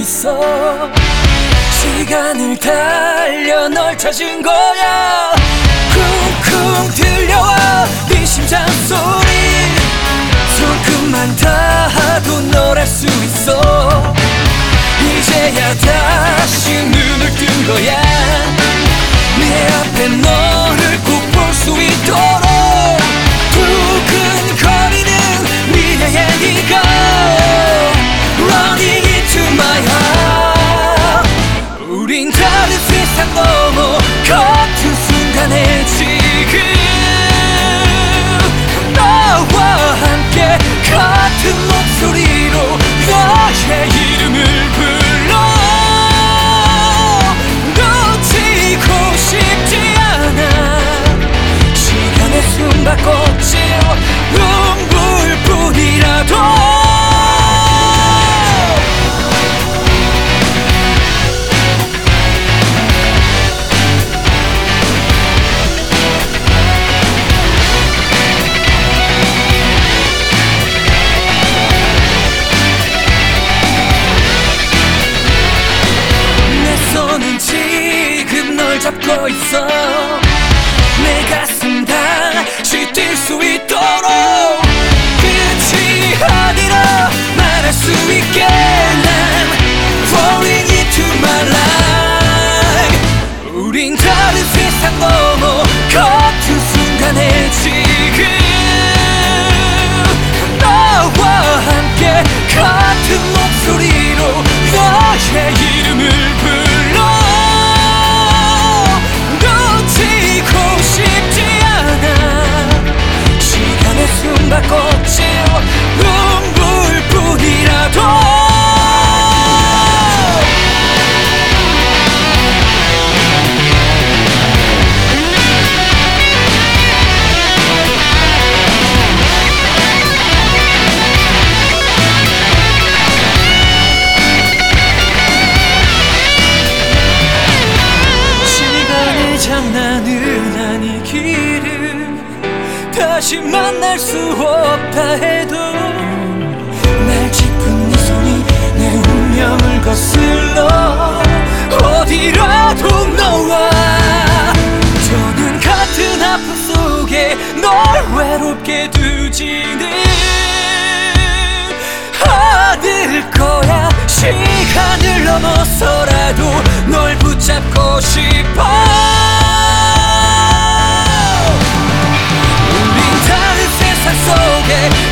있어. 시간을 달려 널 찾은 거야. 쿵쿵 들려와 네 심장 소리. 손끝만 닿아도 널 알 수 있어. 이제야 다시 눈을 뜬 거야. 내 앞에 너를 꼭 볼 수 있도록 두근거리는 미래의 네가 Running into my heart. 우린 다른 세상 넘어 같은 순간에 지금 나와 함께 같은 목소리로 너의 이름을 불러. 놓치고 싶지 않아. 시간의 숨바꼭질 눈물뿐이라도. 잡고 있어. 내 가슴 다시 뛸 수 있도록 끝이 아니라 말할 수 있게 난 Falling into my life. 우린 다른 세상 넘어 같은 순간에 지금 나와 함께 같은 목소리로 너의 이름을 불러. 숨바꼭질 눈물뿐이라도. 시간의 장난은 아니기를. 다시 만날 수 없다 해도 날 짚은 네 손이 내 운명을 거슬러 어디라도 너와 저는 같은 아픔 속에 널 외롭게 두지는 않을 거야. 시간을 넘어서라도 널 붙잡고 싶어. 다른 세상 속에